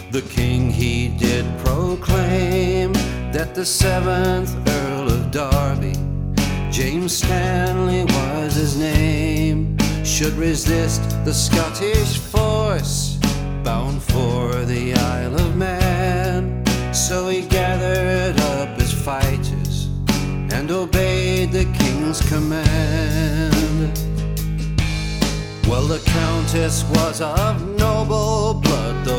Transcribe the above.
The king he did proclaim that the 7th Earl of Derby, James Stanley was his name, should resist the Scottish force bound for the Isle of Man. So he gathered up his fighters and obeyed the king's command. Well, the Countess was of noble blood, though